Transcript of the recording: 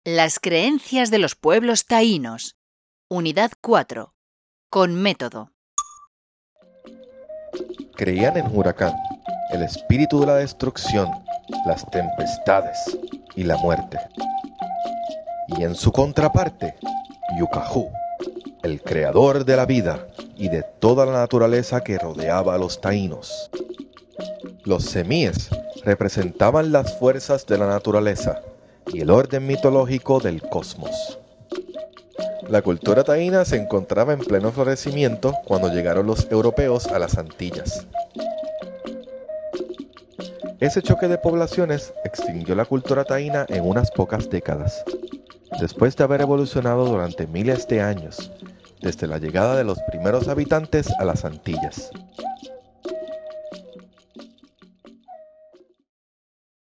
Las creencias de los pueblos taínos. Unidad 4. Con método. Creían en Huracán, el espíritu de la destrucción, las tempestades y la muerte. Y en su contraparte, Yucajú, el creador de la vida y de toda la naturaleza que rodeaba a los taínos. Los semíes representaban las fuerzas de la naturaleza y el orden mitológico del cosmos. La cultura taína se encontraba en pleno florecimiento cuando llegaron los europeos a las Antillas. Ese choque de poblaciones extinguió la cultura taína en unas pocas décadas, después de haber evolucionado durante miles de años, desde la llegada de los primeros habitantes a las Antillas.